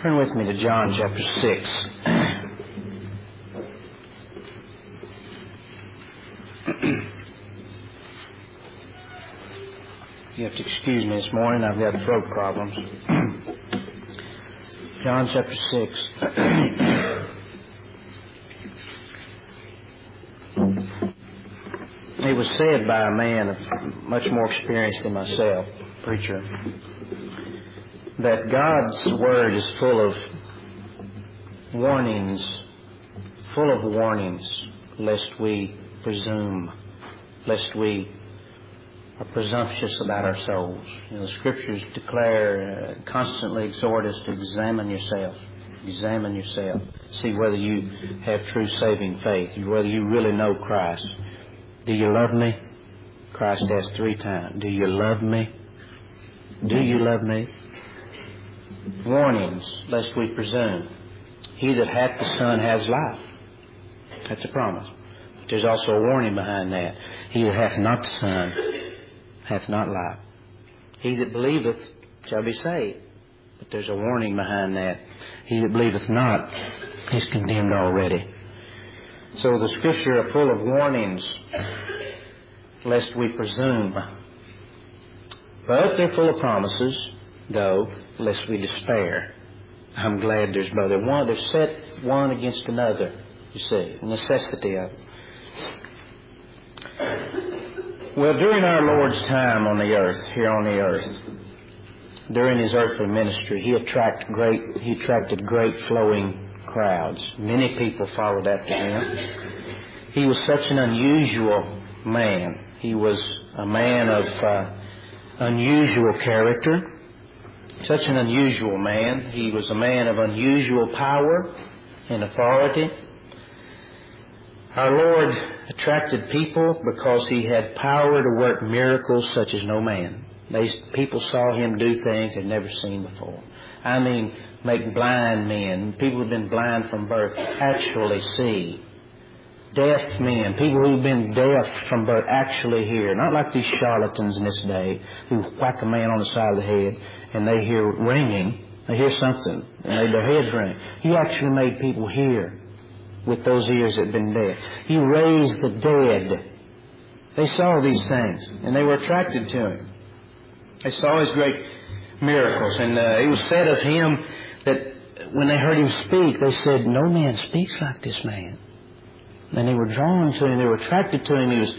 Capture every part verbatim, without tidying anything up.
Turn with me to John chapter six. You have to excuse me this morning. I've got throat problems. John chapter six. It was said by a man of much more experience than myself, preacher, that God's Word is full of warnings, full of warnings, lest we presume, lest we are presumptuous about our souls. You know, the Scriptures declare, uh, constantly exhort us to examine yourself. Examine yourself. See whether you have true saving faith, whether you really know Christ. Do you love me? Christ asked three times. Do you love me? Do you love me? Warnings, lest we presume. He that hath the Son has life. That's a promise. But there's also a warning behind that. He that hath not the Son hath not life. He that believeth shall be saved. But there's a warning behind that. He that believeth not is condemned already. So the Scripture are full of warnings, lest we presume. But they're full of promises, though, lest we despair. I'm glad there's both. They're, one, they're set one against another, you see, the necessity of it. Well, during our Lord's time on the earth, here on the earth, during His earthly ministry, He attracted great, He attracted great flowing crowds. Many people followed after Him. He was such an unusual man. He was a man of uh, unusual character. Such an unusual man. He was a man of unusual power and authority. Our Lord attracted people because He had power to work miracles such as no man. They, people saw Him do things they'd never seen before. I mean, make blind men, people who've been blind from birth, actually see. Deaf men, people who've been deaf from birth, actually hear. Not like these charlatans in this day who whack a man on the side of the head and they hear ringing. They hear something and they, their heads ring. He actually made people hear with those ears that had been dead. He raised the dead. They saw these things and they were attracted to Him. They saw His great miracles. And uh, it was said of Him that when they heard Him speak, they said, no man speaks like this man. And they were drawn to Him. They were attracted to Him. He was,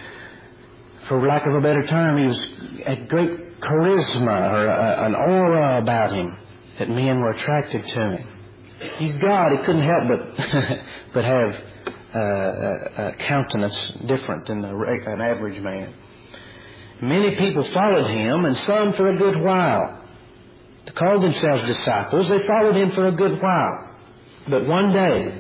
for lack of a better term, He was a great charisma or a, an aura about Him that men were attracted to Him. He's God. He couldn't help but but have uh, a, a countenance different than a, an average man. Many people followed Him, and some for a good while. They called themselves disciples. They followed Him for a good while. But one day,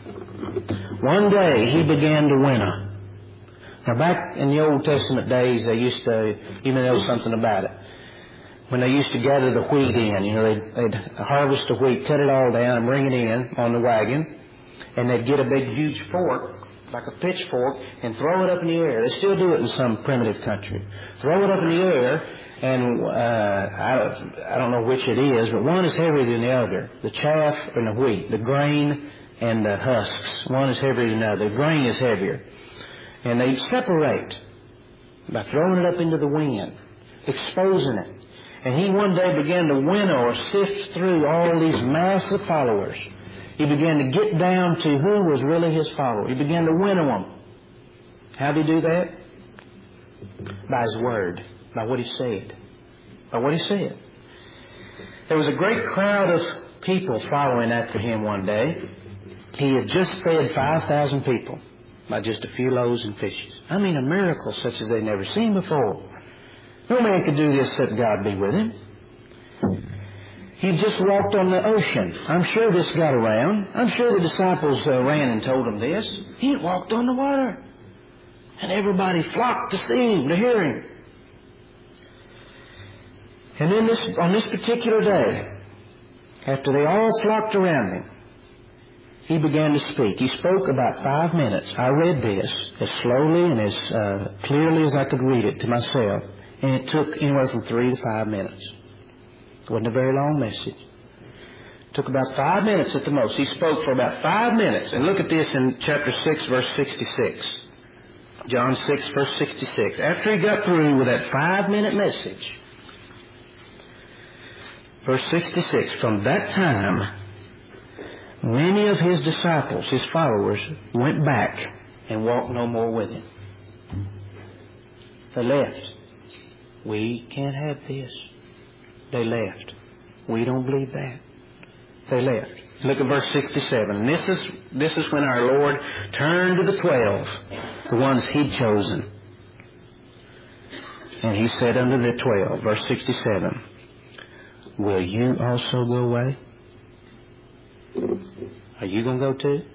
one day He began to winnow. Now back in the Old Testament days, they used to, you may know something about it, when they used to gather the wheat in, you know, they'd, they'd harvest the wheat, cut it all down and bring it in on the wagon, and they'd get a big huge fork, like a pitchfork, and throw it up in the air. They still do it in some primitive country. Throw it up in the air, and uh, I, don't, I don't know which it is, but one is heavier than the other. The chaff and the wheat, the grain and the husks. One is heavier than the other. The grain is heavier. And they separate by throwing it up into the wind, exposing it. And He one day began to winnow or sift through all these massive followers. He began to get down to who was really His follower. He began to winnow them. How did He do that? By His Word, by what He said. By what He said. There was a great crowd of people following after Him one day. He had just fed five thousand people by just a few loaves and fishes. I mean, a miracle such as they'd never seen before. No man could do this except God be with Him. He just walked on the ocean. I'm sure this got around. I'm sure the disciples uh, ran and told Him this. He walked on the water. And everybody flocked to see Him, to hear Him. And then this, on this particular day, after they all flocked around Him, He began to speak. He spoke about five minutes. I read this as slowly and as uh, clearly as I could read it to myself. And it took anywhere from three to five minutes. It wasn't a very long message. Took about five minutes at the most. He spoke for about five minutes. And look at this in chapter six, verse sixty-six. John six, verse sixty-six. After he got through with that five-minute message, verse sixty-six, from that time, many of his disciples, his followers, went back and walked no more with him. They left. We can't have this. They left. We don't believe that. They left. Look at verse sixty-seven. And this is, this is when our Lord turned to the twelve, the ones He'd chosen. And He said unto the twelve, verse sixty-seven, will you also go away? Are you going to go too?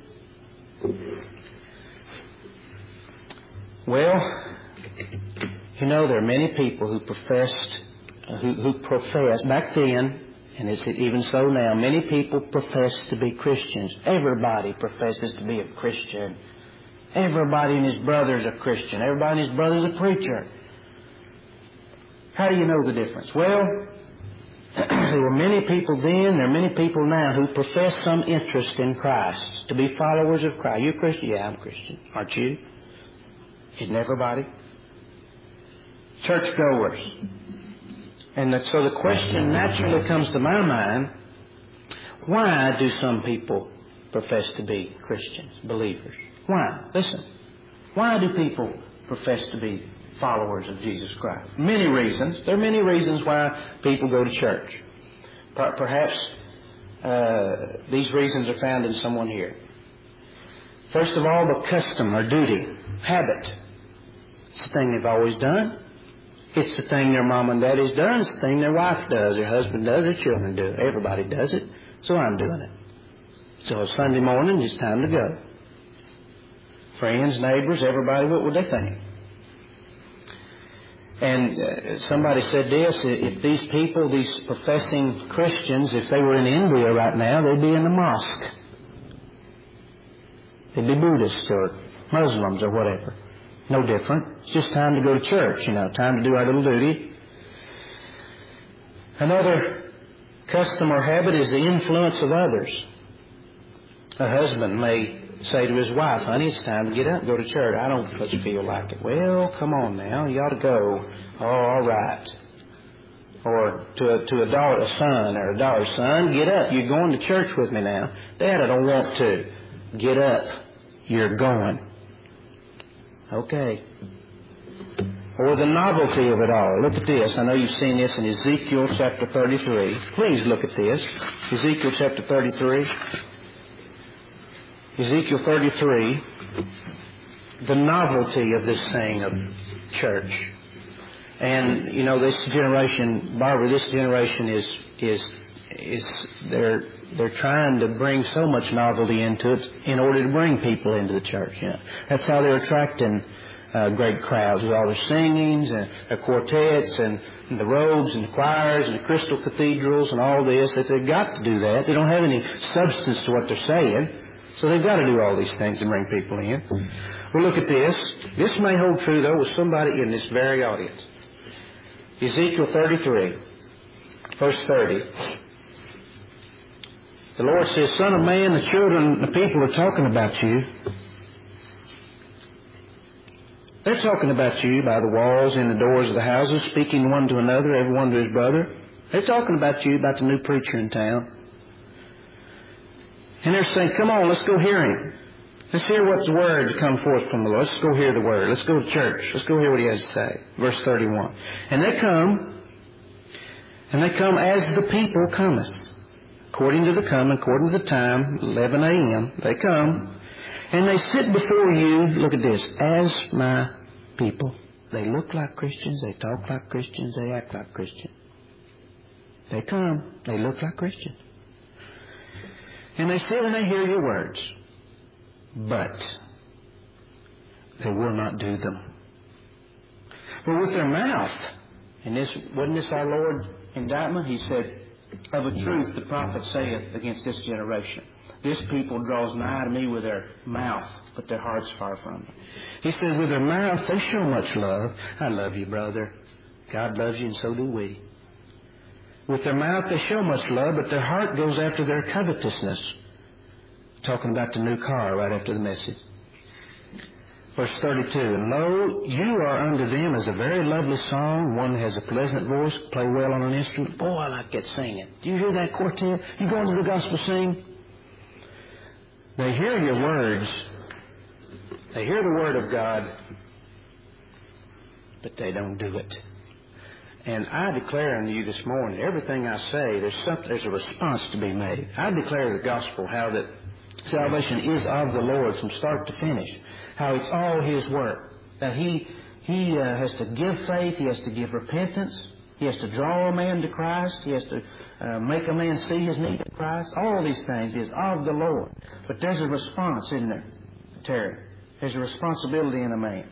Well, you know, there are many people who professed, uh, who, who profess, back then, and it's even so now, many people profess to be Christians. Everybody professes to be a Christian. Everybody and his brother is a Christian. Everybody and his brother is a preacher. How do you know the difference? Well, there were many people then, there are many people now who profess some interest in Christ, to be followers of Christ. You a Christian? Yeah, I'm a Christian. Aren't you? Isn't everybody? Churchgoers. And that, so the question naturally comes to my mind, why do some people profess to be Christians, believers? Why? Listen. Why do people profess to be followers of Jesus Christ? Many reasons. There are many reasons why people go to church. Perhaps uh, these reasons are found in someone here. First of all, the custom or duty, habit. It's the thing they've always done. It's the thing their mom and daddy's done. It's the thing their wife does, their husband does, their children do. Everybody does it, so I'm doing it. So Sunday morning, it's time to go. Friends, neighbors, everybody, what would they think? And uh, somebody said this, if these people, these professing Christians, if they were in India right now, they'd be in the mosque. They'd be Buddhists or Muslims or whatever. No different. It's just time to go to church, you know, time to do our little duty. Another custom or habit is the influence of others. A husband may say to his wife, honey, it's time to get up and go to church. I don't much feel like it. Well, come on now, you ought to go. Oh, all right. Or to a, to a daughter, a son or a daughter, son, get up. You're going to church with me now. Dad, I don't want to. Get up. You're going. Okay. Or the novelty of it all. Look at this. I know you've seen this in Ezekiel chapter thirty-three. Please look at this. Ezekiel chapter thirty-three. Ezekiel thirty-three. The novelty of this saying of church. And, you know, this generation, Barbara, this generation is, is, is, they're, they're trying to bring so much novelty into it in order to bring people into the church. You know, that's how they're attracting uh, great crowds with all their singings and their quartets and, and the robes and the choirs and the crystal cathedrals and all this. That they've got to do that. They don't have any substance to what they're saying, so they've got to do all these things to bring people in. Well, look at this. This may hold true though with somebody in this very audience. Ezekiel thirty-three, verse thirty. The Lord says, Son of man, the children, the people are talking about you. They're talking about you by the walls and the doors of the houses, speaking one to another, everyone to his brother. They're talking about you, about the new preacher in town. And they're saying, come on, let's go hear him. Let's hear what the words come forth from the Lord. Let's go hear the word. Let's go to church. Let's go hear what he has to say. Verse thirty-one. And they come, and they come as the people cometh. According to the coming, according to the time, eleven a.m., they come, and they sit before you, look at this, as my people. They look like Christians, they talk like Christians, they act like Christians. They come, they look like Christians. And they sit and they hear your words, but they will not do them. For with their mouth, and this wasn't this our Lord's indictment? He said, of a truth the prophet saith against this generation, this people draws nigh to me with their mouth, but their heart's far from me. He says, with their mouth they show much love. I love you, brother. God loves you, and so do we. With their mouth they show much love, but their heart goes after their covetousness. Talking about the new car right after the message. Verse thirty-two, and lo, you are unto them as a very lovely song. One has a pleasant voice, play well on an instrument. Boy, I like that singing. Do you hear that quartet? You go into the gospel sing? They hear your words. They hear the word of God, but they don't do it. And I declare unto you this morning, everything I say, there's some, there's a response to be made. I declare the gospel, how that salvation is of the Lord from start to finish. How it's all His work. That He He uh, has to give faith. He has to give repentance. He has to draw a man to Christ. He has to uh, make a man see his need of Christ. All these things is of the Lord. But there's a response, isn't there, Terry? There's a responsibility in a man.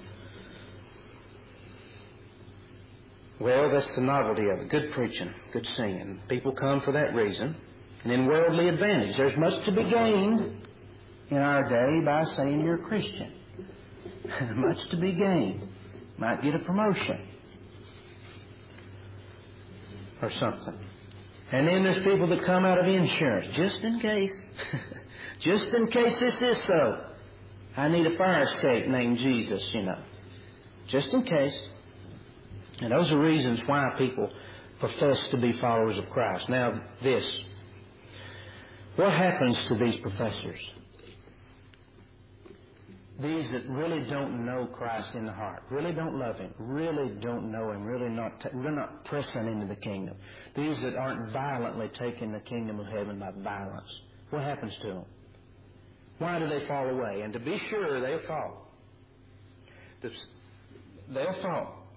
Well, that's the novelty of it. Good preaching, good singing. People come for that reason. And then worldly advantage. There's much to be gained in our day by saying you're a Christian. Much to be gained. Might get a promotion or something. And then there's people that come out of insurance, just in case. Just in case this is so. I need a fire escape named Jesus, you know. Just in case. And those are reasons why people profess to be followers of Christ. Now, this. What happens to these professors? These that really don't know Christ in the heart, really don't love Him, really don't know Him, really not, t- really not pressing into the kingdom. These that aren't violently taking the kingdom of heaven by violence. What happens to them? Why do they fall away? And to be sure, they'll fall. They'll fall.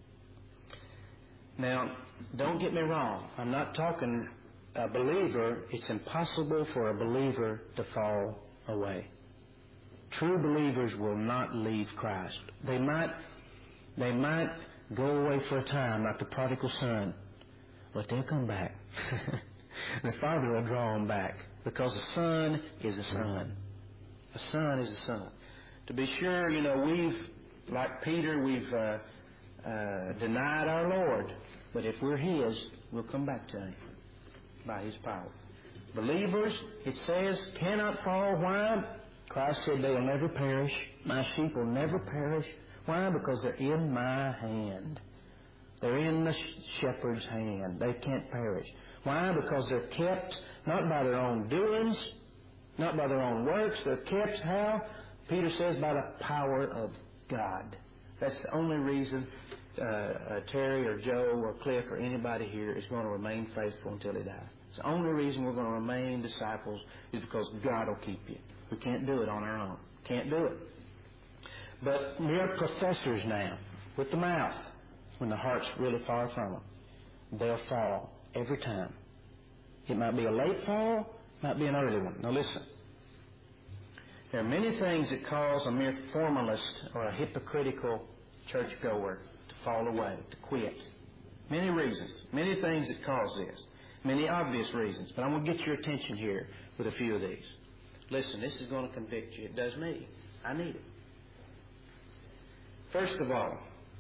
Now, don't get me wrong. I'm not talking a believer. It's impossible for a believer to fall away. True believers will not leave Christ. They might, they might go away for a time like the prodigal son, but they'll come back. The Father will draw them back because a son is a son. A son is a son. To be sure, you know, we've, like Peter, we've uh, uh, denied our Lord, but if we're His, we'll come back to Him by His power. Believers, it says, cannot fall. Why? Christ said they will never perish. My sheep will never perish. Why? Because they're in my hand. They're in the shepherd's hand. They can't perish. Why? Because they're kept not by their own doings, not by their own works. They're kept how? Peter says by the power of God. That's the only reason uh, uh, Terry or Joe or Cliff or anybody here is going to remain faithful until he dies. It's the only reason we're going to remain disciples is because God will keep you. We can't do it on our own. Can't do it. But mere professors now, with the mouth, when the heart's really far from them, they'll fall every time. It might be a late fall, might be an early one. Now listen. There are many things that cause a mere formalist or a hypocritical churchgoer to fall away, to quit. Many reasons. Many things that cause this. Many obvious reasons. But I'm going to get your attention here with a few of these. Listen, this is going to convict you. It does me. I need it. First of all,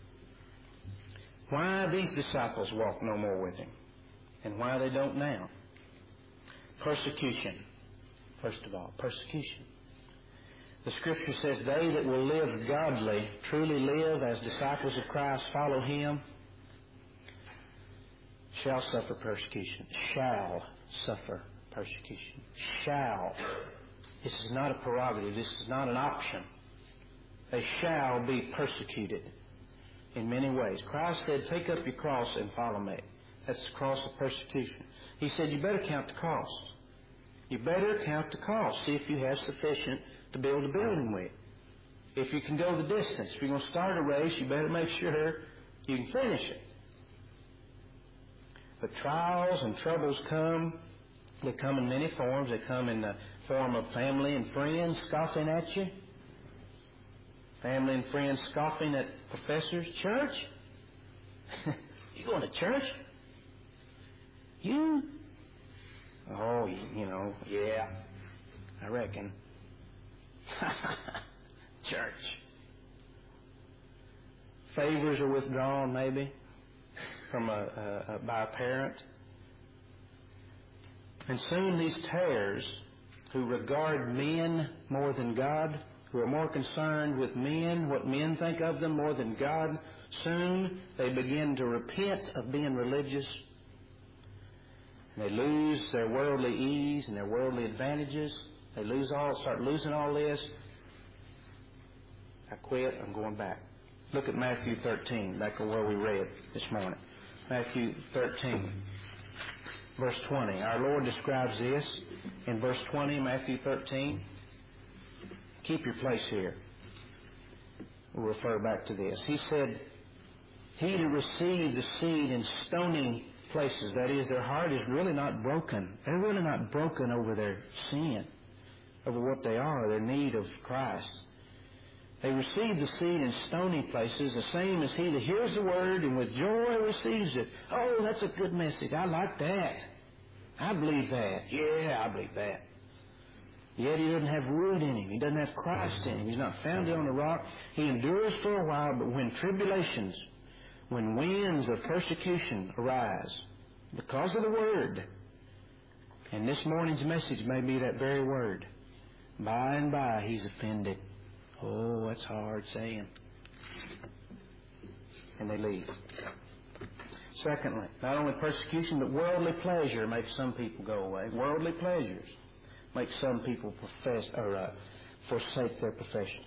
why these disciples walk no more with Him and why they don't now. Persecution. First of all, persecution. The Scripture says, they that will live godly, truly live as disciples of Christ, follow Him, shall suffer persecution. Shall suffer persecution. Shall. This is not a prerogative. This is not an option. They shall be persecuted in many ways. Christ said, take up your cross and follow me. That's the cross of persecution. He said, you better count the cost. You better count the cost. See if you have sufficient to build a building with. If you can go the distance. If you're going to start a race, you better make sure you can finish it. But trials and troubles come. They come in many forms. They come in the form of family and friends scoffing at you. Family and friends scoffing at professors. Church? You going to church? You? Oh, you know, yeah, I reckon. Church. Favors are withdrawn, maybe, from a, a, a by a parent. And soon these tares, who regard men more than God, who are more concerned with men, what men think of them more than God, soon they begin to repent of being religious. And they lose their worldly ease and their worldly advantages. They lose all, start losing all this. I quit, I'm going back. Look at Matthew thirteen, back to where we read this morning. Matthew thirteen, verse twenty. Our Lord describes this in verse twenty, Matthew thirteen. Keep your place here. We'll refer back to this. He said, he who received the seed in stony places, that is, their heart is really not broken. They're really not broken over their sin, over what they are, their need of Christ. They receive the seed in stony places, the same as he that hears the word and with joy receives it. Oh, that's a good message. I like that. I believe that. Yeah, I believe that. Yet he doesn't have root in him. He doesn't have Christ in him. He's not founded on the rock. He endures for a while, but when tribulations, when winds of persecution arise because of the word, and this morning's message may be that very word, by and by he's offended. Oh, that's hard saying. And they leave. Secondly, not only persecution, but worldly pleasure makes some people go away. Worldly pleasures make some people profess or uh, forsake their profession.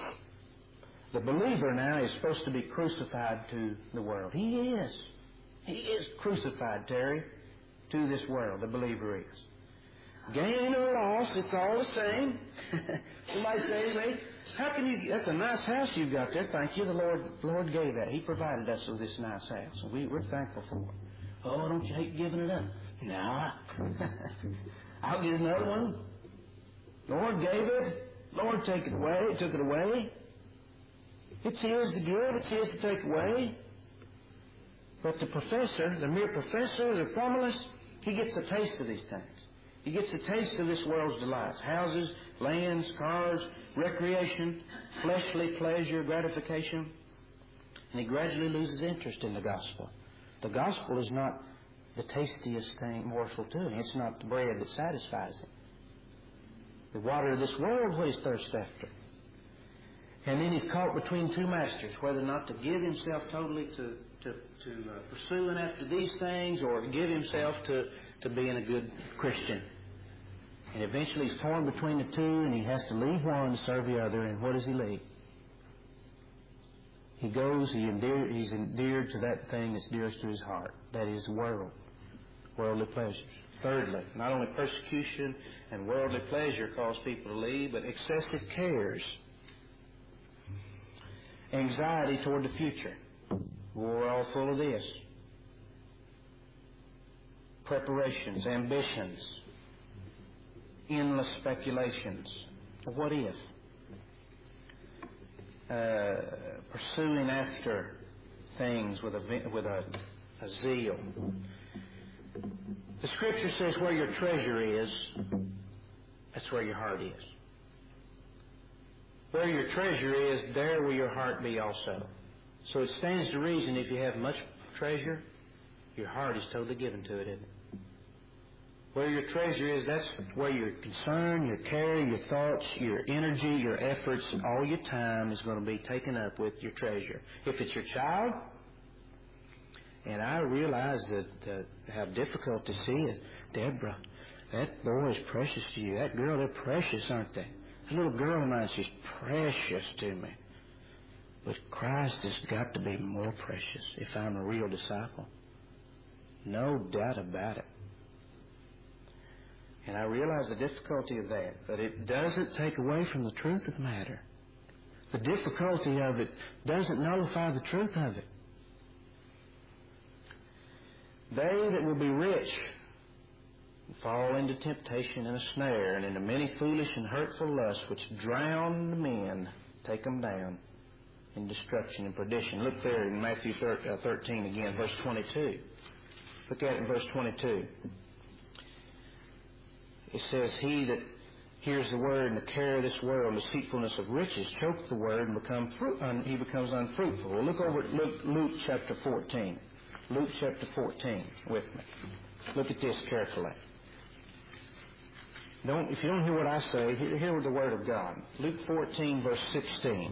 The believer now is supposed to be crucified to the world. He is. He is crucified, Terry, to this world. The believer is. Gain or loss, it's all the same. Somebody say to me, how can you, that's a nice house you've got there. Thank you, the Lord, the Lord gave that. He provided us with this nice house. And we, we're thankful for it. Oh, don't you hate giving it up? Nah. I'll get another one. Lord gave it. Lord take it away. Took it away. It's His to give. It's His to take away. But the professor, the mere professor, the formalist, he gets a taste of these things. He gets a taste of this world's delights. Houses, lands, cars, recreation, fleshly pleasure, gratification. And he gradually loses interest in the gospel. The gospel is not the tastiest thing, morsel to him. It's not the bread that satisfies him. The water of this world, what he's thirsty after. And then he's caught between two masters, whether or not to give himself totally to, to, to uh, pursuing after these things or to give himself to, to being a good Christian. And eventually he's torn between the two and he has to leave one to serve the other. And what does he leave? He goes, he endear, he's endeared to that thing that's dearest to his heart. That is the world, worldly pleasures. Thirdly, not only persecution and worldly pleasure cause people to leave, but excessive cares. Anxiety toward the future. We're all full of this. Preparations, ambitions, endless speculations. What if? Uh, pursuing after things with a with a, a zeal. The Scripture says, "Where your treasure is, that's where your heart is." Where your treasure is, there will your heart be also. So it stands to reason if you have much treasure, your heart is totally given to it, isn't it? Where your treasure is, that's where your concern, your care, your thoughts, your energy, your efforts, all your time is going to be taken up with your treasure. If it's your child, and I realize that uh, how difficult this is, Deborah, that boy is precious to you. That girl, they're precious, aren't they? That little girl of mine, she's precious to me. But Christ has got to be more precious if I'm a real disciple. No doubt about it. And I realize the difficulty of that, but it doesn't take away from the truth of the matter. The difficulty of it doesn't nullify the truth of it. They that will be rich fall into temptation and a snare, and into many foolish and hurtful lusts, which drown the men, take them down in destruction and perdition. Look there in Matthew thirteen again, verse twenty-two. Look at it in verse twenty-two. It says, "He that hears the word and the care of this world, and deceitfulness of riches, choke the word and become fruit, un, he becomes unfruitful." Well, look over at Luke, Luke chapter fourteen. Luke chapter fourteen with me. Look at this carefully. Don't, if you don't hear what I say, hear, hear the Word of God. Luke fourteen, verse sixteen.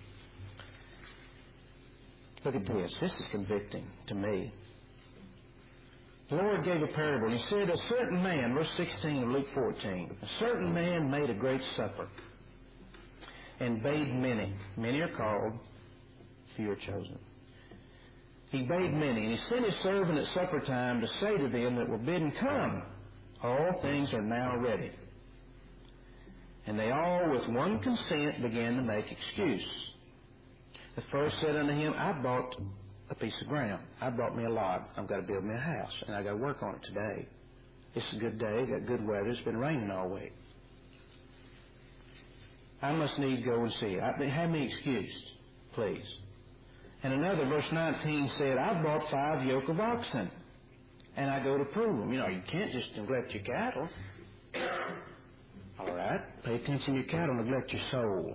Look at this. This is convicting to me. The Lord gave a parable. He said, a certain man, verse sixteen of Luke fourteen, a certain man made a great supper and bade many. Many are called, few are chosen. He bade many, and he sent his servant at supper time to say to them that were bidden, come, all things are now ready. And they all with one consent began to make excuse. The first said unto him, I bought a piece of ground. I bought me a lot. I've got to build me a house, and I've got to work on it today. It's a good day. Got good weather. It's been raining all week. I must need go and see it. I, have me excused, please. And another, verse nineteen said, I bought five yoke of oxen, and I go to prove them. You know, you can't just neglect your cattle. All right? Pay attention to your cattle, neglect your soul.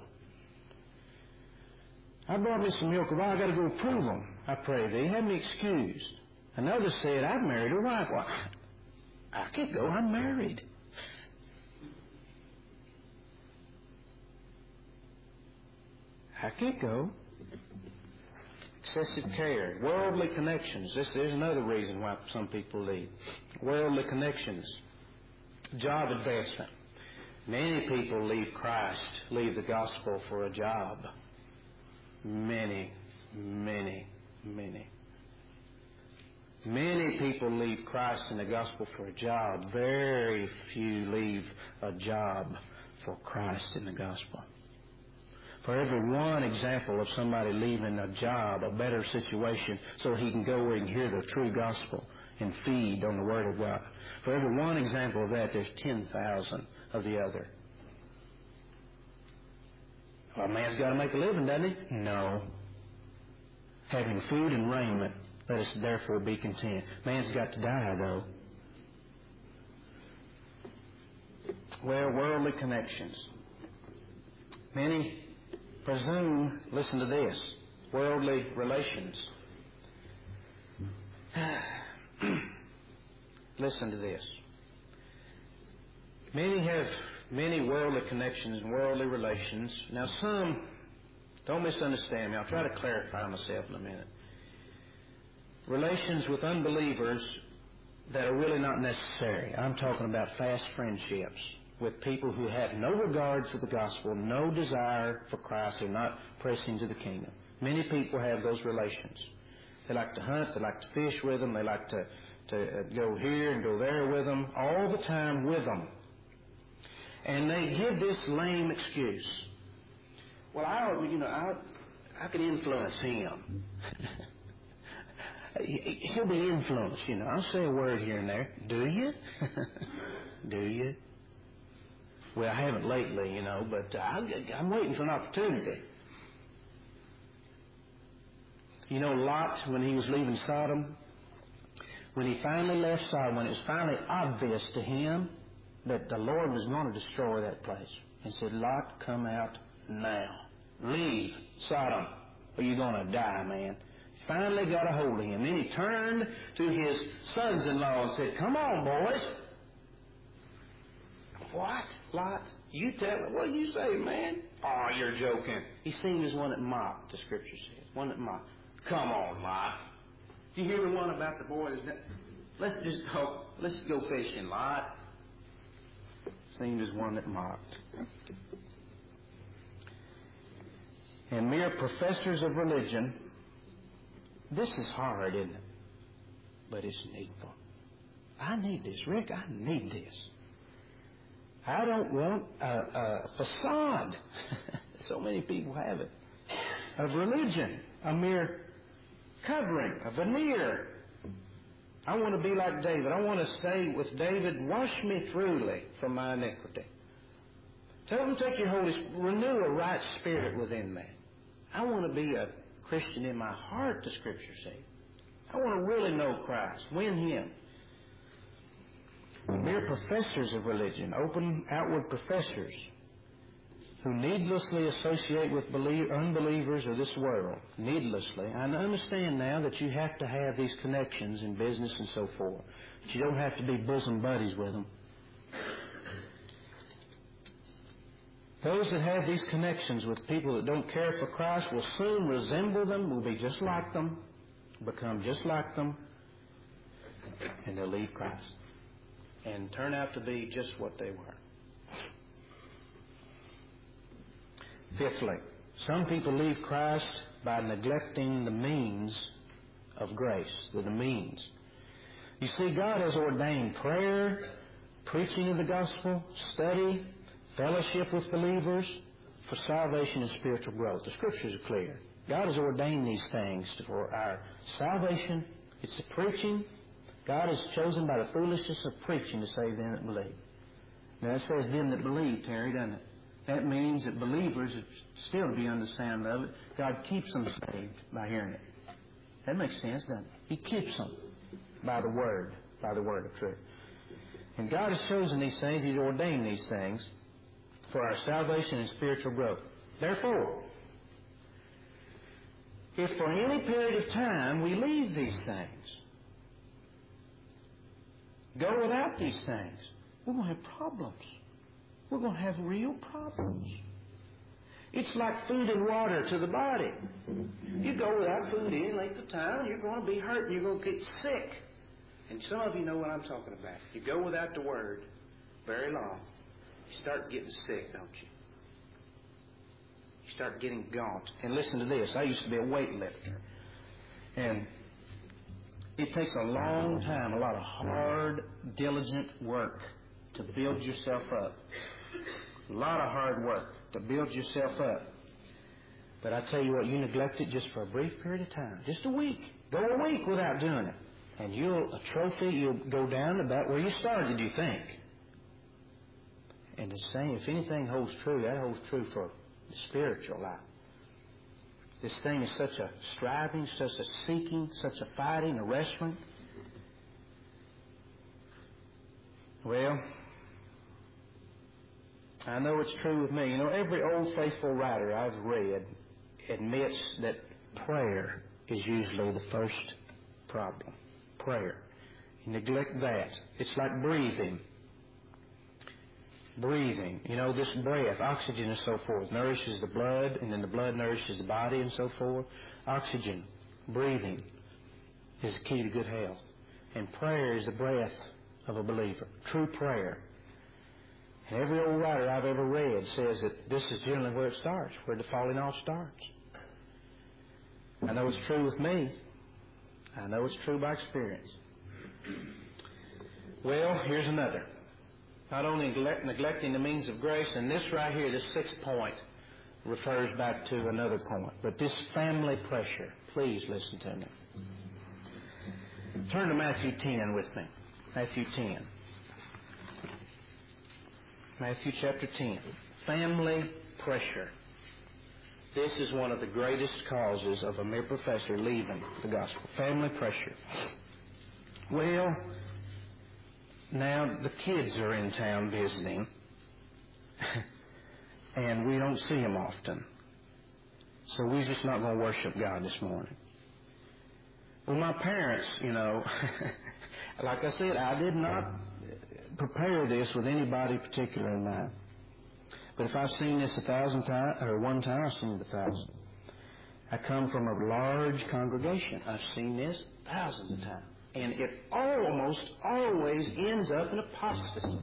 I brought me some yoke of oxen. I got to go prove them. I pray thee, have me excused. Another said, I've married a wife. Well, I, I can't go. I'm married. I can't go. Excessive care, worldly connections. This is another reason why some people leave. Worldly connections, job advancement. Many people leave Christ, leave the gospel for a job. Many, many, many. Many people leave Christ and the gospel for a job. Very few leave a job for Christ and the gospel. For every one example of somebody leaving a job, a better situation, so he can go and hear the true gospel and feed on the Word of God. For every one example of that, there's ten thousand of the other. Well, a man's got to make a living, doesn't he? No. Having food and raiment, let us therefore be content. Man's got to die, though. Well, worldly connections. Many presume, listen to this, worldly relations. Listen to this. Many have many worldly connections and worldly relations. Now some, don't misunderstand me, I'll try to clarify myself in a minute. Relations with unbelievers that are really not necessary. I'm talking about fast friendships with people who have no regard for the gospel, no desire for Christ, they're not pressing to the kingdom. Many people have those relations. They like to hunt, they like to fish with them, they like to, to go here and go there with them, all the time with them. And they give this lame excuse. Well, I, you know, I, I can influence him. He'll be influenced, you know. I'll say a word here and there. Do you? Do you? Well, I haven't lately, you know, but uh, I'm waiting for an opportunity. You know, Lot, when he was leaving Sodom, when he finally left Sodom, when it was finally obvious to him that the Lord was going to destroy that place, and said, Lot, come out now. Leave Sodom, or you're going to die, man. Finally got a hold of him. Then he turned to his sons-in-law and said, come on, boys. What, Lot? You tell me. What do you say, man? Oh, you're joking. He seemed as one that mocked, the Scripture says. One that mocked. Come on, Lot. Do you hear the one about the boy? Let's just talk. Let's go fishing, Lot. Seemed as one that mocked. And mere professors of religion. This is hard, isn't it? But it's needful. I need this, Rick. I need this. I don't want a, a facade. So many people have it. Of religion. A mere covering. A veneer. I want to be like David. I want to say with David, wash me thoroughly from my iniquity. Tell him to take your Holy Spirit. Renew a right spirit within me. I want to be a Christian in my heart, the Scripture says. I want to really know Christ. Win Him. Mere professors of religion, open outward professors, who needlessly associate with belie- unbelievers of this world. Needlessly. I understand now that you have to have these connections in business and so forth. But you don't have to be bosom buddies with them. Those that have these connections with people that don't care for Christ will soon resemble them, will be just like them, become just like them, and they'll leave Christ and turn out to be just what they were. Fifthly, some people leave Christ by neglecting the means of grace, the means. You see, God has ordained prayer, preaching of the gospel, study, fellowship with believers for salvation and spiritual growth. The Scriptures are clear. God has ordained these things for our salvation. It's the preaching. God has chosen by the foolishness of preaching to save them that believe. Now it says them that believe, Terry, doesn't it? That means that believers still be under the sound of it. God keeps them saved by hearing it. That makes sense, doesn't it? He keeps them by the Word, by the Word of truth. And God has chosen these things. He's ordained these things for our salvation and spiritual growth. Therefore, if for any period of time we leave these things, go without these things, we're going to have problems. We're going to have real problems. It's like food and water to the body. You go without food any length of time, you're going to be hurt and you're going to get sick. And some of you know what I'm talking about. You go without the Word very long, you start getting sick, don't you? You start getting gaunt. And listen to this. I used to be a weightlifter. And it takes a long time, a lot of hard, diligent work to build yourself up. A lot of hard work to build yourself up. But I tell you what, you neglect it just for a brief period of time. Just a week. Go a week without doing it. And you'll, a trophy, you'll go down about where you started, you think. And the same, if anything holds true, that holds true for the spiritual life. This thing is such a striving, such a seeking, such a fighting, a wrestling. Well, I know it's true with me. You know, every old faithful writer I've read admits that prayer is usually the first problem. Prayer. You neglect that. It's like breathing. Breathing. You know, this breath, oxygen and so forth, nourishes the blood, and then the blood nourishes the body and so forth. Oxygen, breathing, is the key to good health. And prayer is the breath of a believer. True prayer. And every old writer I've ever read says that this is generally where it starts, where the falling off starts. I know it's true with me. I know it's true by experience. Well, here's another. Not only neglect, neglecting the means of grace, and this right here, this sixth point, refers back to another point. But this family pressure, please listen to me. Turn to Matthew ten with me. Matthew ten. Matthew chapter ten. Family pressure. This is one of the greatest causes of a mere professor leaving the gospel. Family pressure. Well, now the kids are in town visiting, and we don't see them often. So we're just not going to worship God this morning. Well, my parents, you know, like I said, I did not prepare this with anybody particular in mind. But if I've seen this a thousand times, or one time, I've seen it a thousand. I come from a large congregation. I've seen this thousands of times. And it almost always ends up in apostasy.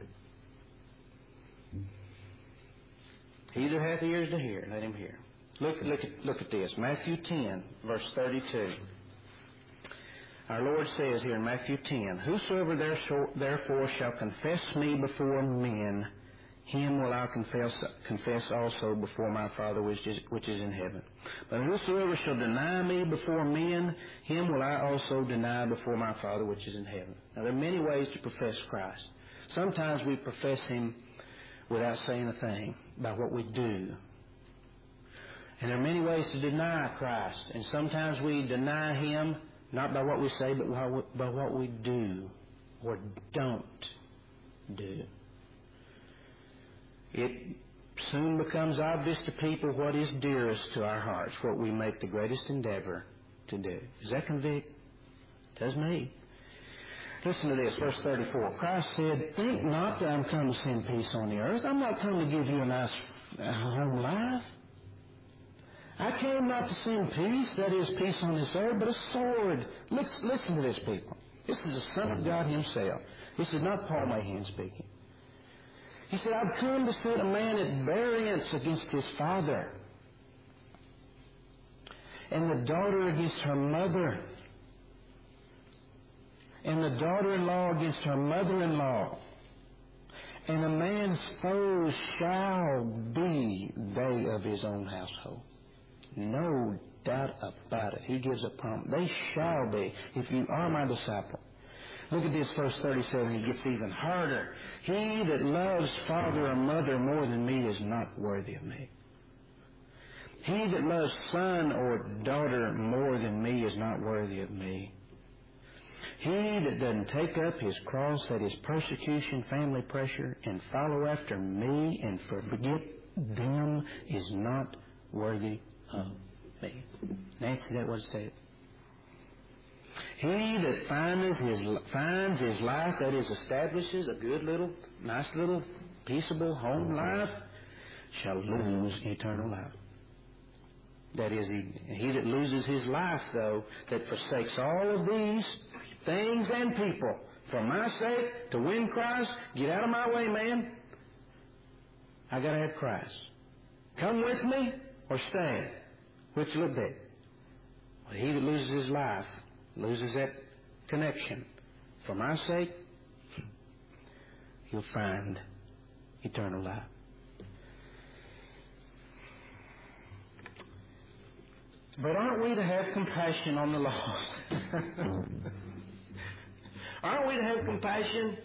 He that hath ears to hear, let him hear. Look, look, at, look at this. Matthew ten, verse thirty-two. Our Lord says here in Matthew ten, Whosoever therefore shall confess me before men, him will I confess, confess also before my Father which is, which is in heaven. But whosoever shall deny me before men, him will I also deny before my Father which is in heaven. Now there are many ways to profess Christ. Sometimes we profess Him without saying a thing by what we do. And there are many ways to deny Christ. And sometimes we deny Him not by what we say, but by what we do or don't do. It soon becomes obvious to people what is dearest to our hearts, what we make the greatest endeavor to do. Does that convict? It does me. Listen to this, verse thirty-four. Christ said, Think not that I'm come to send peace on the earth. I'm not come to give you a nice a home life. I came not to send peace, that is, peace on this earth, but a sword. Listen, listen to this, people. This is the Son of God Himself. This is not Paul Mahan speaking. He said, I've come to set a man at variance against his father, and the daughter against her mother, and the daughter-in-law against her mother-in-law. And a man's foes shall be they of his own household. No doubt about it. He gives a promise. They shall be, if you are my disciple. Look at this, verse thirty-seven. It gets even harder. He that loves father or mother more than me is not worthy of me. He that loves son or daughter more than me is not worthy of me. He that doesn't take up his cross, that is persecution, family pressure, and follow after me and forget them is not worthy of me. Nancy, that what it said? He that finds his, finds his life, that is, establishes a good little, nice little, peaceable home life, shall lose eternal life. That is, he, he that loses his life, though, that forsakes all of these things and people for my sake, to win Christ, get out of my way, man. I got to have Christ. Come with me or stay. Which will it be? Well, he that loses his life, loses that connection. For my sake, he'll find eternal life. But aren't we to have compassion on the lost? Aren't we to have compassion?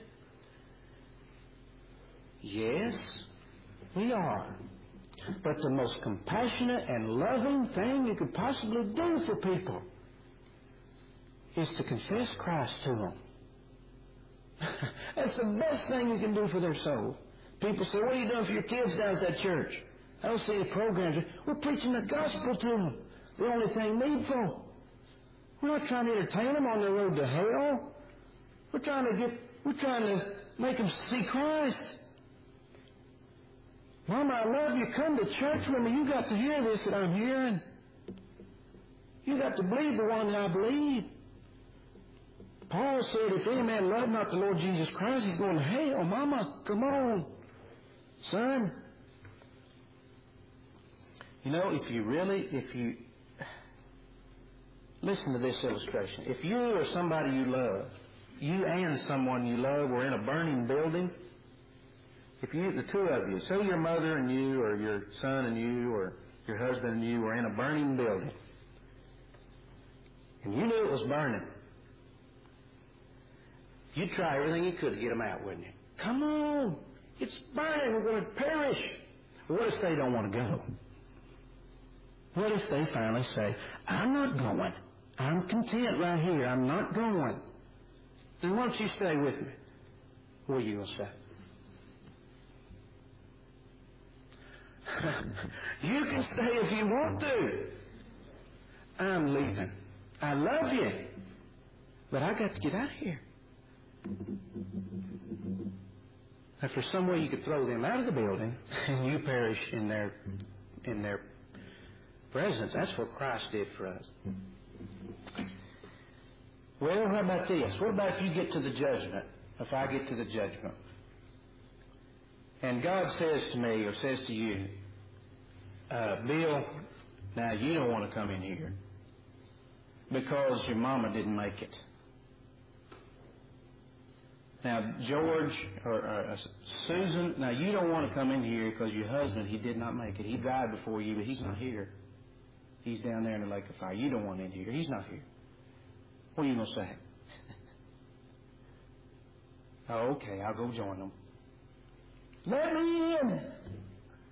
Yes, we are. But the most compassionate and loving thing you could possibly do for people is to confess Christ to them. That's the best thing you can do for their soul. People say, what are you doing for your kids down at that church? I don't see any programs. We're preaching the gospel to them. The only thing needful. We're not trying to entertain them on the road to hell. We're trying to get, we're trying to make them see Christ. Mama, I love you. Come to church with me. You got to hear this that I'm hearing. You got to believe the one that I believe. Paul said, if any man love not the Lord Jesus Christ, he's going to hell. Mama, come on, son. You know, if you really, if you, listen to this illustration. If you or somebody you love, you and someone you love were in a burning building, if you, the two of you, say your mother and you, or your son and you, or your husband and you were in a burning building, and you knew it was burning, you'd try everything you could to get them out, wouldn't you? Come on, it's burning, we're going to perish. What if they don't want to go? What if they finally say, I'm not going. I'm content right here. I'm not going. Then why don't you stay with me? What are you going to say? You can stay if you want to. I'm leaving. I love you. But I got to get out of here. If there's some way you could throw them out of the building and you perish in their in their presence, that's what Christ did for us. Well, how about this? What about if you get to the judgment? If I get to the judgment, and God says to me or says to you, uh, Bill, now you don't want to come in here because your mama didn't make it. Now, George or uh, Susan, now you don't want to come in here because your husband, he did not make it. He died before you, but he's not here. He's down there in the lake of fire. You don't want in here. He's not here. What are you going to say? Oh, okay, I'll go join them. Let me in.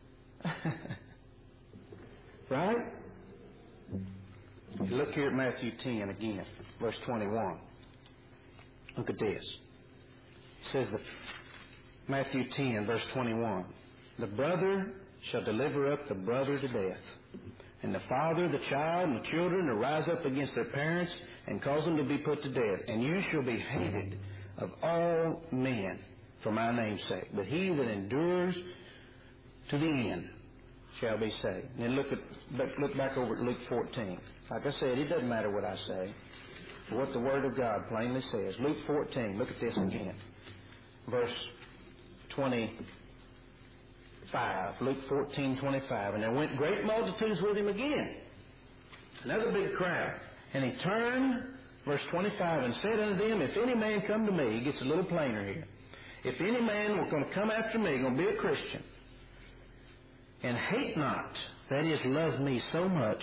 Right? Look here at Matthew ten again, verse twenty-one. Look at this. It says that Matthew ten, verse twenty-one. The brother shall deliver up the brother to death, and the father, the child, and the children to rise up against their parents and cause them to be put to death. And you shall be hated of all men for my name's sake. But he that endures to the end, shall be saved. And then look at look back over at Luke fourteen. Like I said, it doesn't matter what I say, but what the Word of God plainly says. Luke fourteen, look at this again. Verse twenty-five. Luke fourteen, twenty-five. And there went great multitudes with him again. Another big crowd. And he turned, verse twenty-five, and said unto them, If any man come to me, he gets a little plainer here. If any man will going to come after me, going to be a Christian, and hate not, that is, love me so much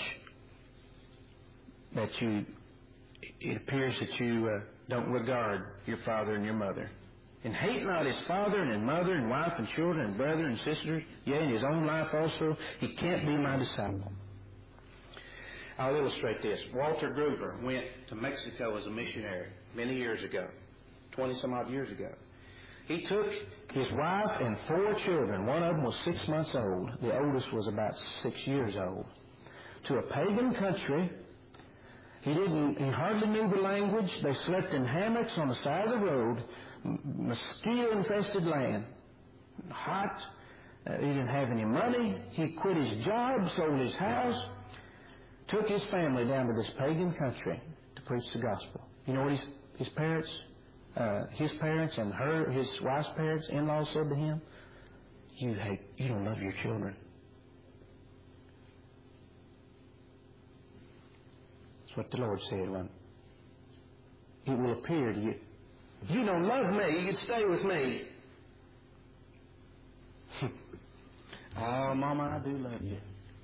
that you, it appears that you uh, don't regard your father and your mother. And hate not his father and his mother and wife and children and brother and sisters, yea, and his own life also, he can't be my disciple. I'll illustrate this. Walter Gruber went to Mexico as a missionary many years ago, twenty-some-odd years ago. He took his wife and four children. One of them was six months old. The oldest was about six years old. To a pagan country. He didn't. He hardly knew the language. They slept in hammocks on the side of the road. Mosquito-infested land. Hot. Uh, he didn't have any money. He quit his job, sold his house, took his family down to this pagan country to preach the gospel. You know what his, his parents... Uh, his parents and her, his wife's parents, in-laws said to him, you hate, you don't love your children. That's what the Lord said. When it will appear to you, you don't love me, you can stay with me. Oh, Mama, I do love you.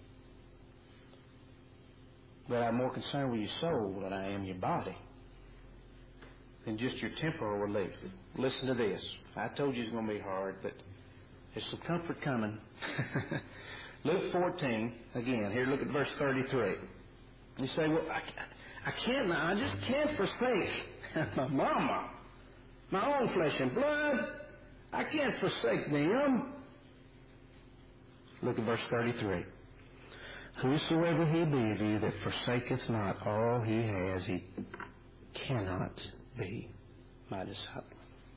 But I'm more concerned with your soul than I am your body. Than just your temporal relief. Listen to this. I told you it's going to be hard, but there's some comfort coming. Luke fourteen, again, here look at verse thirty-three. You say, well, I, I can't, I just can't forsake my mama, my own flesh and blood. I can't forsake them. Look at verse thirty-three. Whosoever he be of you that forsaketh not all he has, he cannot be my disciple.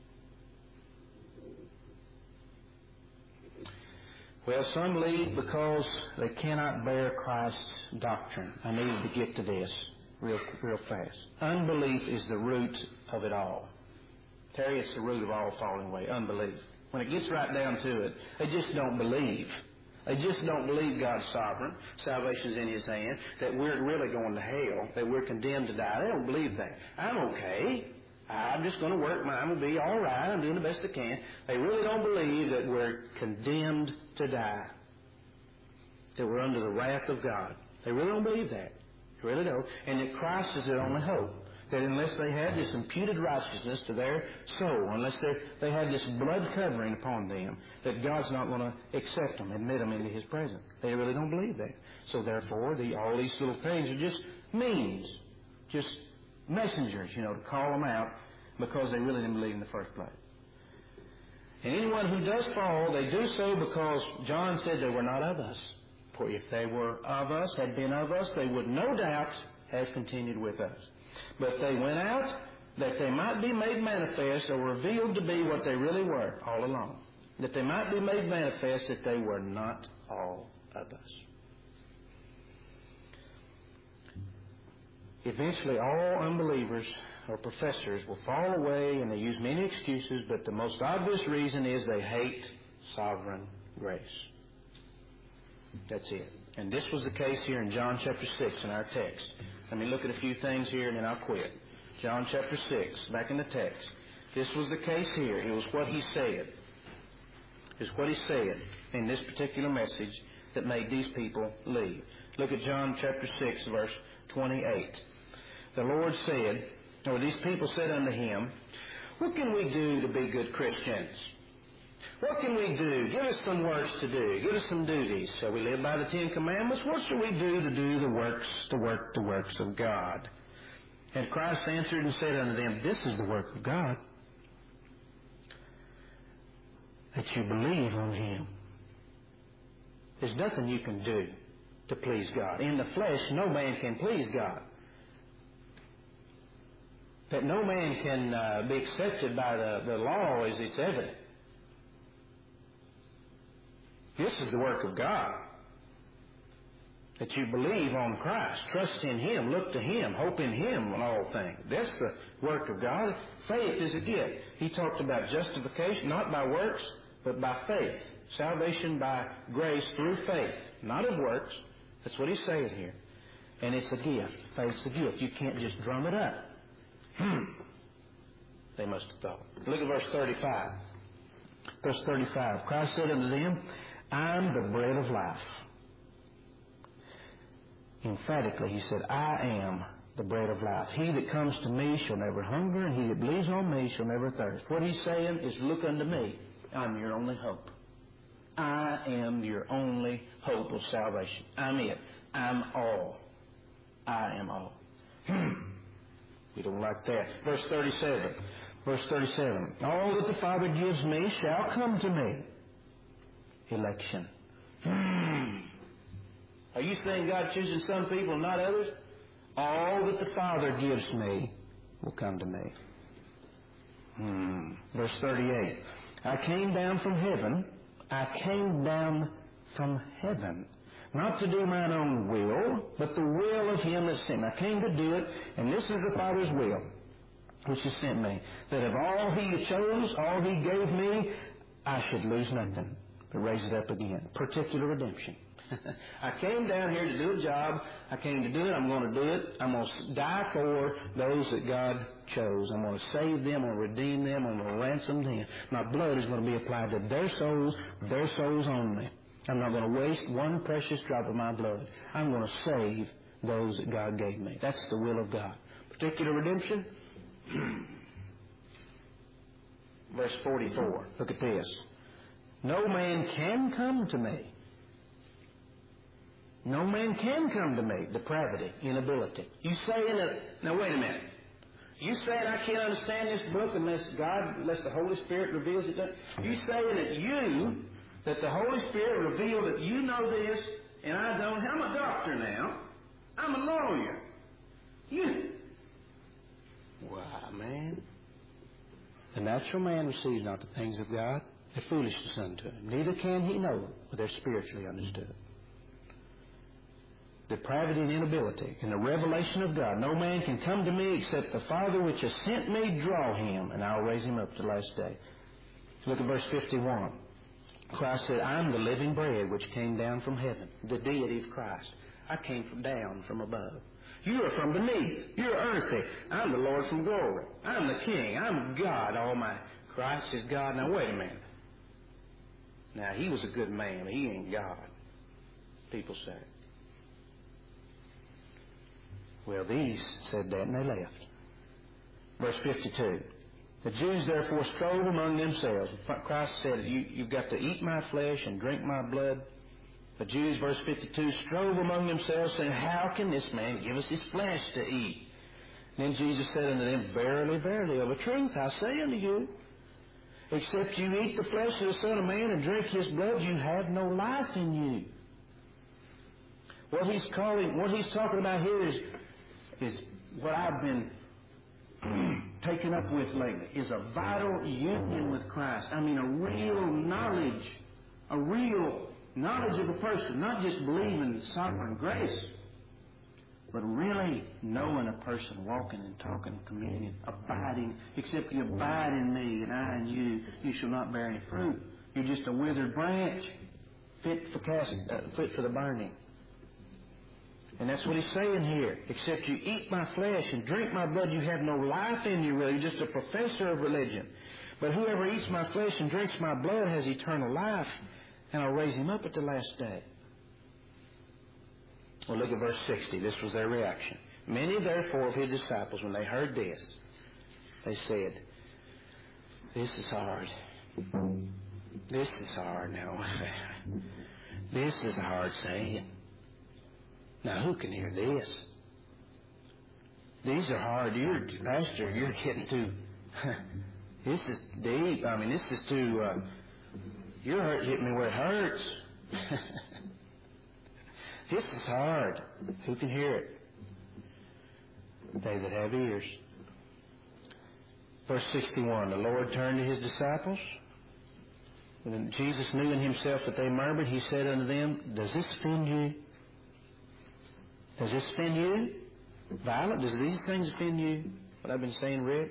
Well, some leave because they cannot bear Christ's doctrine. I needed to get to this real, real fast. Unbelief is the root of it all. Terry, it's the root of all falling away. Unbelief. When it gets right down to it, they just don't believe. They just don't believe God's sovereign. Salvation's in His hand. That we're really going to hell. That we're condemned to die. They don't believe that. I'm okay. I'm just going to work. I'm going to be all right. I'm doing the best I can. They really don't believe that we're condemned to die. That we're under the wrath of God. They really don't believe that. They really don't. And that Christ is their only hope. That unless they have this imputed righteousness to their soul, unless they have this blood covering upon them, that God's not going to accept them, admit them into His presence. They really don't believe that. So therefore, the, all these little things are just means, just messengers, you know, to call them out because they really didn't believe in the first place. And anyone who does fall, they do so because John said they were not of us. For if they were of us, had been of us, they would no doubt have continued with us. But they went out that they might be made manifest or revealed to be what they really were all along. That they might be made manifest that they were not all of us. Eventually all unbelievers or professors will fall away and they use many excuses, but the most obvious reason is they hate sovereign grace. That's it. And this was the case here in John chapter six in our text. Let me look at a few things here and then I'll quit. John chapter six, back in the text. This was the case here. It was what he said. It was what he said in this particular message that made these people leave. Look at John chapter six, verse twenty-eight. The Lord said, or these people said unto him, what can we do to be good Christians? What can we do? Give us some works to do. Give us some duties. Shall we live by the Ten Commandments? What shall we do to do the works, to work the works of God? And Christ answered and said unto them, this is the work of God, that you believe on Him. There's nothing you can do to please God. In the flesh, no man can please God. That no man can uh, be accepted by the, the law is it's evident. This is the work of God. That you believe on Christ, trust in Him, look to Him, hope in Him in all things. That's the work of God. Faith is a gift. He talked about justification, not by works, but by faith. Salvation by grace through faith, not of works. That's what he's saying here. And it's a gift. Faith's a gift. You can't just drum it up. Hmm. They must have thought. Look at verse thirty-five. Verse thirty-five. Christ said unto them, I am the bread of life. Emphatically, he said, I am the bread of life. He that comes to me shall never hunger, and he that believes on me shall never thirst. What he's saying is, look unto me. I'm your only hope. I am your only hope of salvation. I'm it. I'm all. I am all. We don't like that. Verse thirty-seven. Verse thirty-seven. All that the Father gives me shall come to me. Election. Hmm. Are you saying God choosing some people and not others? All that the Father gives me will come to me. Hmm. Verse thirty-eight. I came down from heaven. I came down from heaven. Not to do mine own will, but the will of Him that sent me. I came to do it, and this is the Father's will, which has sent me. That of all He chose, all He gave me, I should lose nothing, but raise it up again. Particular redemption. I came down here to do a job. I came to do it. I'm going to do it. I'm going to die for those that God chose. I'm going to save them. I'm going to redeem them. I'm going to ransom them. My blood is going to be applied to their souls, their souls only. I'm not going to waste one precious drop of my blood. I'm going to save those that God gave me. That's the will of God. Particular redemption. Verse forty-four. Look at this. No man can come to me. No man can come to me. Depravity, inability. You saying that, now wait a minute. You saying I can't understand this book unless God, unless the Holy Spirit reveals it? You saying that you, that the Holy Spirit revealed that you know this and I don't? I'm a doctor now. I'm a lawyer. You. Why, man? The natural man receives not the things of God. They're foolishness unto him. Neither can he know them, but they're spiritually understood. Depravity and inability. In the revelation of God, no man can come to me except the Father which has sent me draw him, and I'll raise him up the last day. Look at verse fifty-one. Christ said, I am the living bread which came down from heaven. The deity of Christ. I came from down from above. You are from beneath. You're earthy. I'm the Lord from glory. I'm the King. I'm God Almighty. Christ is God. Now wait a minute. Now he was a good man, but he ain't God. People say. Well, these said that and they left. Verse fifty-two. The Jews therefore strove among themselves. Christ said, you, you've got to eat my flesh and drink my blood. The Jews, verse fifty-two, strove among themselves, saying, how can this man give us his flesh to eat? Then Jesus said unto them, verily, verily, of a truth I say unto you, except you eat the flesh of the Son of Man and drink his blood, you have no life in you. What he's calling, what he's talking about here is, is what I've been taken up with lately, is a vital union with Christ. I mean, a real knowledge, a real knowledge of a person, not just believing sovereign grace, but really knowing a person, walking and talking, communion, abiding. Except you abide in me and I in you, you shall not bear any fruit. You're just a withered branch, fit for cast, uh, fit for the burning. And that's what he's saying here. Except you eat my flesh and drink my blood, you have no life in you, really. You're just a professor of religion. But whoever eats my flesh and drinks my blood has eternal life, and I'll raise him up at the last day. Well, look at verse sixty. This was their reaction. Many, therefore, of his disciples, when they heard this, they said, this is hard. This is hard now. This is a hard saying. Now, who can hear this? These are hard. You're, Pastor, you're getting too... This is deep. I mean, this is too... Uh, you're hurt, hitting me where it hurts. This is hard. Who can hear it? They that have ears. Verse sixty-one, the Lord turned to his disciples. When Jesus knew in himself that they murmured, he said unto them, does this offend you? Does this offend you? Violet, does these things offend you? What I've been saying, Rick?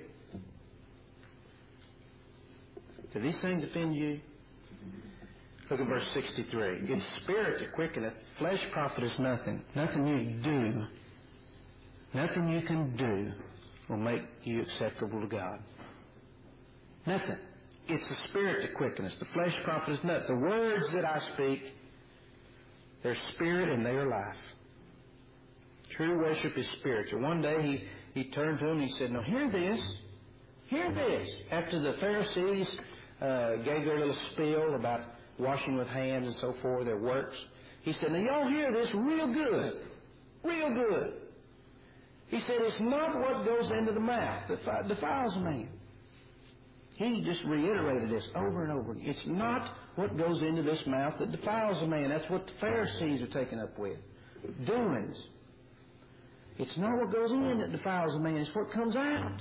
Do these things offend you? Look at verse sixty-three. It's spirit that quickeneth, flesh profiteth nothing. Nothing you do, nothing you can do will make you acceptable to God. Nothing. It's the spirit that quickeneth. The flesh profiteth nothing. The words that I speak, they're spirit and they are life. True worship is spiritual. One day he, he turned to him and he said, now hear this. Hear this. After the Pharisees uh, gave their little spiel about washing with hands and so forth, their works, he said, now y'all hear this real good. Real good. He said, it's not what goes into the mouth that defiles a man. He just reiterated this over and over again. It's not what goes into this mouth that defiles a man. That's what the Pharisees are taken up with. Doings. It's not what goes in that defiles a man. It's what comes out.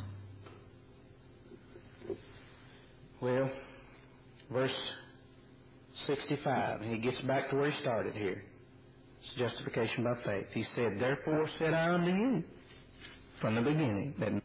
Well, verse sixty-five, and he gets back to where he started here. It's justification by faith. He said, therefore said I unto you from the beginning that